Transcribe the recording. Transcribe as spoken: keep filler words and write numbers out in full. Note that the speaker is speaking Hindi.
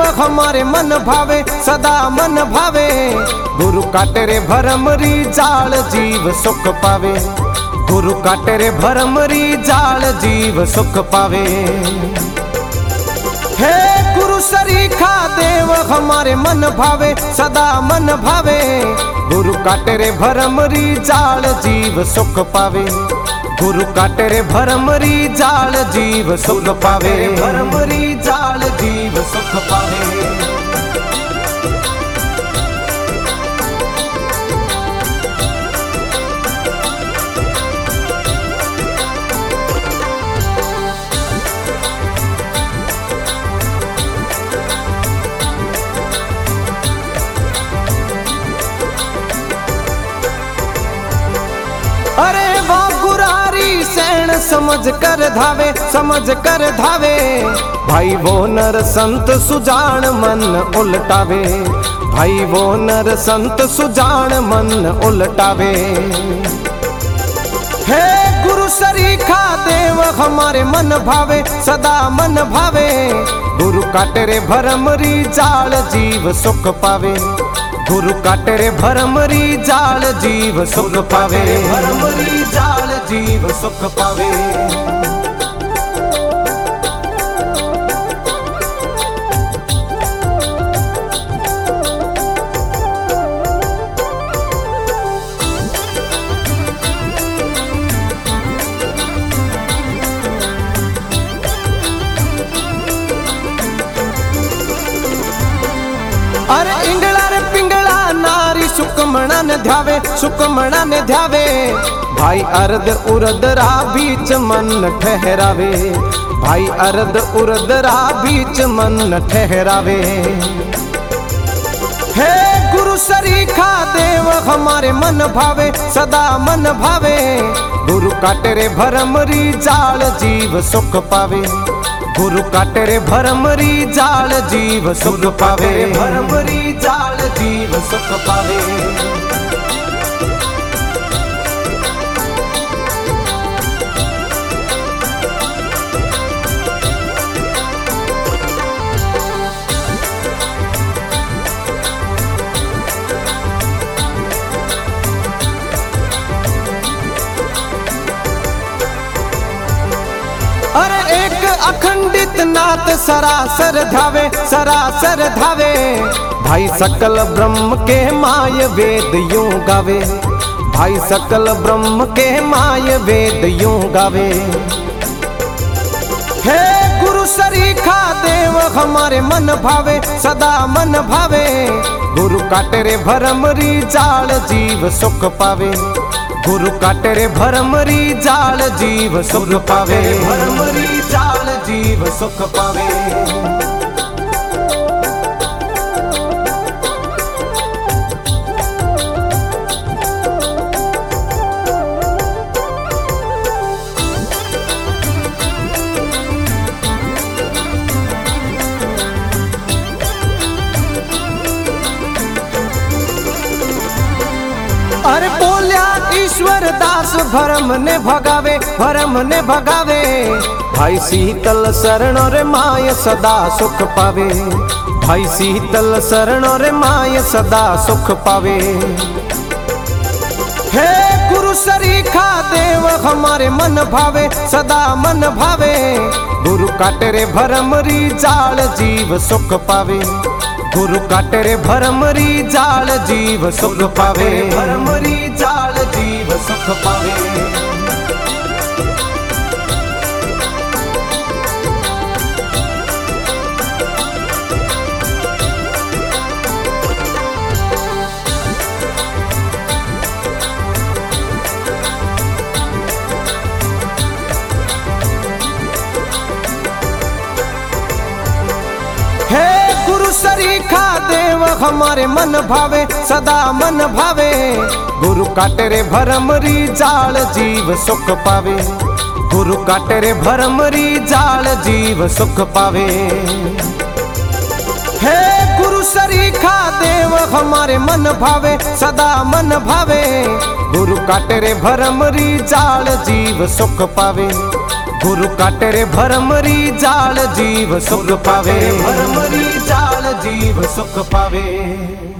हमारे मन भावे सदा मन भावे। गुरु काटे रे भरमरी जाल जीव सुख पावे। गुरु काटे रे भरमरी जाल जीव सुख पावे। हे गुरु सरीखा देव हमारे मन भावे सदा मन भावे। गुरु काटे रे भरमरी जाल जीव सुख पावे। गुरु काटे रे भरमरी जाल जीव सुख पावे। भरमरी जाल जीव सुख पावे। अरे वाह गुरारी सैन समझ कर धावे समझ कर धावे। भाई वो नर संत सुजान मन उलटावे। भाई वो नर संत सुजान मन उलटावे। हे गुरु सरीखा देव हमारे मन भावे सदा मन भावे। गुरु काटे रे भरमरी जाल जीव सुख पावे। गुरु काटे रे भरमरी जाल जीव सुख पावे। भरमरी जाल जीव सुख पावे। अरे इंगला रे पिंगला नारी सुकमणा ने ध्यावे सुकमणा ने ध्यावे। भाई अर्ध उर्द रा बीच मन ठहरावे। भाई अर्ध उर्द रा बीच मन ठहरावे। हे गुरु सरीखा देव हमारे मन भावे सदा मन भावे। गुरु काटे रे भरमरी जाल जीव सुख पावे। गुरु काटे रे भरमरी जाल जीव सुख पावे। भरमरी जाल जीव सुख पावे। अरे एक अखंडित नाथ सरासर धावे सरासर धावे। भाई सकल ब्रह्म के माय वेद यूं गावे। भाई सकल ब्रह्म के माय वेद यूं गावे। हे गुरु सरीखा देव हमारे मन भावे सदा मन भावे। गुरु काटे रे भरमरी जाल जीव सुख पावे। गुरु काटे रे भरमरी जाल जीव सुख पावे। भरमरी जाल जीव सुख पावे। अरे बोलिया ईश्वर दास भरम ने भगावे भरम ने भगावे। भाई शीतल शरण रे माय सदा सुख पावे। भाई शीतल शरण रे माय सदा सुख पावे। हे गुरु सरीखा देव हमारे मन भावे सदा मन भावे। गुरु काटे रे भरमरी जाल जीव सुख पावे। गुरु काटे रे भरमरी जाल जीव सुख पावे। भरमरी जाल जीव सुख पावे। हे गुरु सरीखा देव हमारे मन भावे सदा मन भावे। गुरु काटे रे भरमरी जाल जीव सुख पावे। गुरु काटे रे भरमरी जाल जीव सुख पावे। हे गुरु सरीखा देव हमारे मन भावे सदा मन भावे। गुरु काटे रे भरमरी जाल जीव सुख पावे। गुरु काटे रे भरमरी जाल जीव सुख पावे, भरमरी जाल जीव सुख पावे।